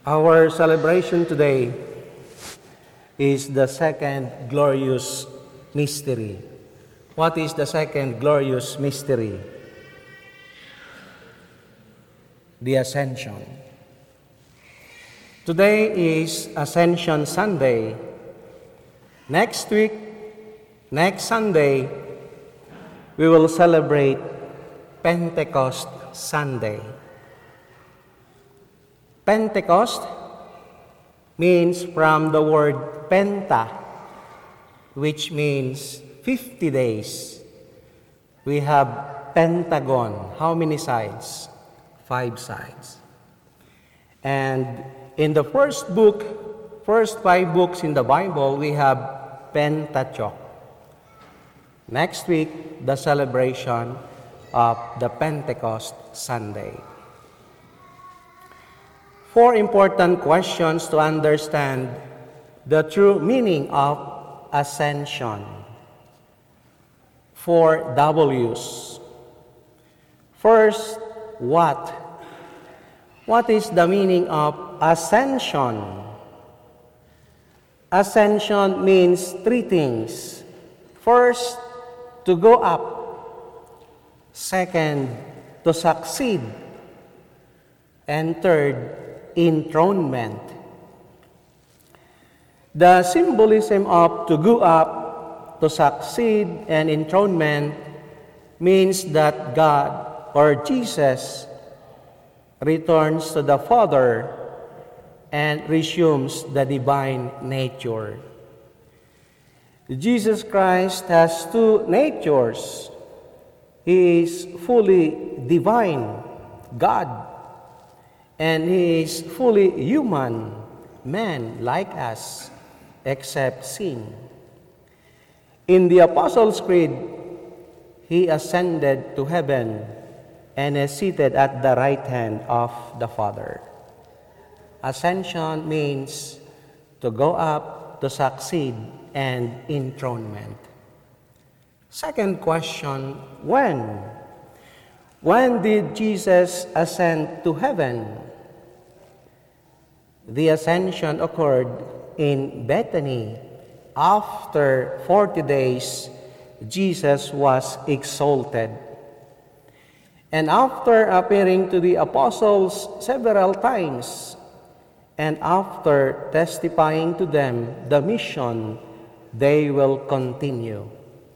Our celebration today is the second glorious mystery. What is the second glorious mystery? The Ascension. Today is Ascension Sunday. Next week, next Sunday, we will celebrate Pentecost Sunday. Pentecost means from the word penta, which means 50 days. We have pentagon. How many sides? 5 sides. And in the first 5 books in the Bible, we have Pentateuch. Next week, the celebration of the Pentecost Sunday. 4 important questions to understand the true meaning of ascension. 4 W's. First, what? What is the meaning of ascension? Ascension means 3 things. First, to go up. Second, to succeed. And third, enthronement. The symbolism of to go up, to succeed, and enthronement means that God or Jesus returns to the Father and resumes the divine nature. Jesus Christ has 2 natures. He is fully divine, God, and He is fully human, man like us, except sin. In the Apostles' Creed, He ascended to heaven and is seated at the right hand of the Father. Ascension means to go up, to succeed, and enthronement. Second question, when? When did Jesus ascend to heaven? The ascension occurred in Bethany. After 40 days, Jesus was exalted. And after appearing to the apostles several times, and after testifying to them the mission, they will continue.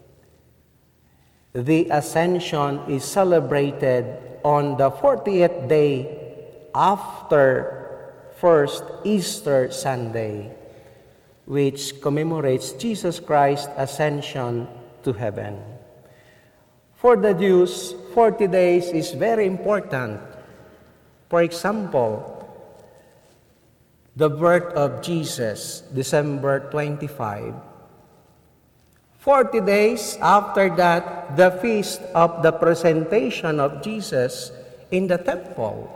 The ascension is celebrated on the 40th day after first Easter Sunday, which commemorates Jesus Christ's ascension to heaven. For the Jews, 40 days is very important. For example, the birth of Jesus, December 25. 40 days after that, the feast of the presentation of Jesus in the temple.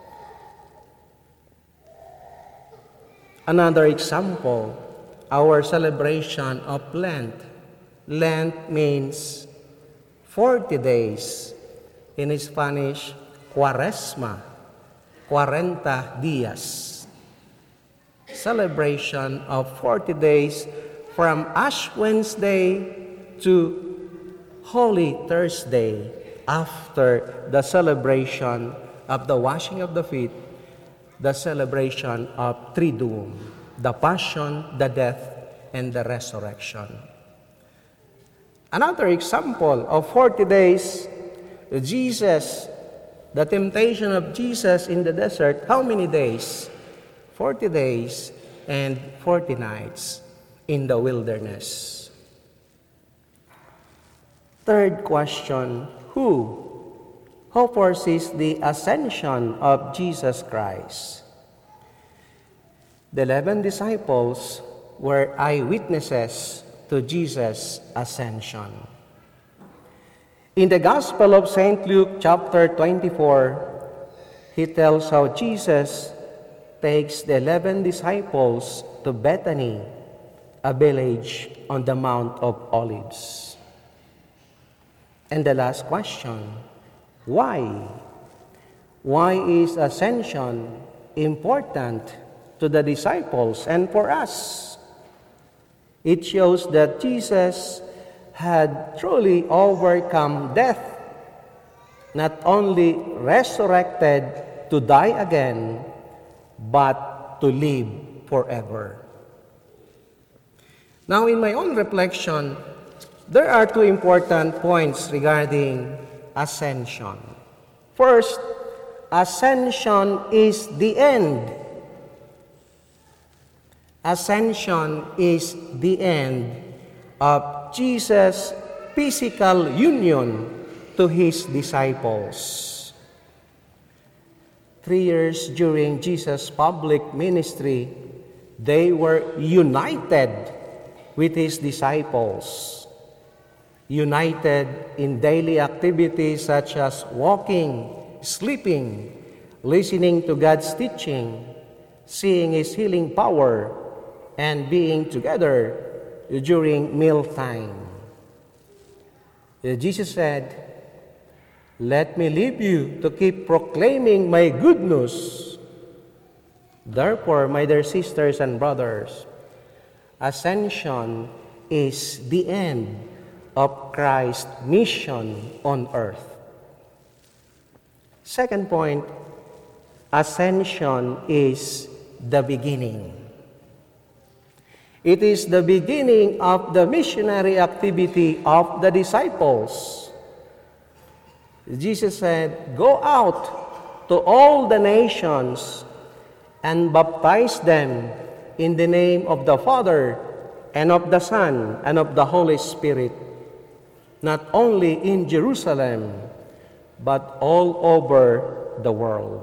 Another example, our celebration of Lent. Lent means 40 days. In Spanish, Cuaresma, 40 días. Celebration of 40 days from Ash Wednesday to Holy Thursday after the celebration of the washing of the feet, the celebration of Triduum, the Passion, the death, and the resurrection. Another example of 40 days, Jesus, the temptation of Jesus in the desert, how many days? 40 days and 40 nights in the wilderness. Third question, who? Who foresees the ascension of Jesus Christ? The 11 disciples were eyewitnesses to Jesus' ascension. In the Gospel of St. Luke, chapter 24, he tells how Jesus takes the 11 disciples to Bethany, a village on the Mount of Olives. And the last question, why? Why is ascension important to the disciples and for us. It shows that Jesus had truly overcome death, not only resurrected to die again, but to live forever. Now, in my own reflection, there are two important points regarding ascension. First, ascension is the end. Ascension is the end of Jesus' physical union to his disciples. 3 years during Jesus' public ministry, they were united with his disciples, united in daily activities such as walking, sleeping, listening to God's teaching, seeing his healing power, and being together during mealtime. Jesus said, "Let me leave you to keep proclaiming my good news." Therefore, my dear sisters and brothers, ascension is the end of Christ's mission on earth. Second point, ascension is the beginning. It is the beginning of the missionary activity of the disciples. Jesus said, "Go out to all the nations and baptize them in the name of the Father and of the Son and of the Holy Spirit, not only in Jerusalem, but all over the world."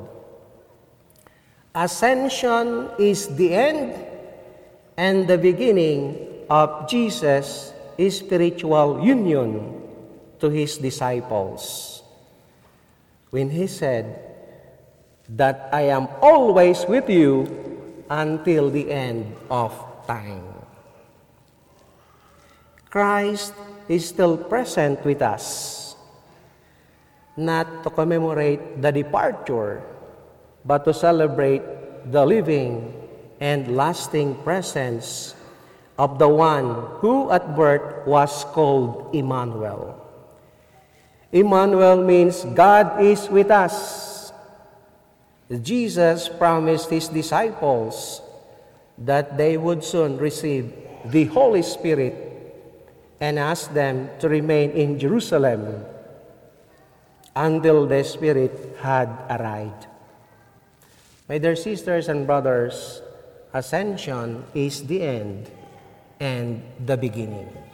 Ascension is the end and the beginning of Jesus' spiritual union to his disciples, when he said that I am always with you until the end of time. Christ is still present with us, not to commemorate the departure, but to celebrate the living and lasting presence of the one who at birth was called Emmanuel. Emmanuel means God is with us. Jesus promised his disciples that they would soon receive the Holy Spirit and asked them to remain in Jerusalem until the Spirit had arrived. My dear sisters and brothers, ascension is the end and the beginning.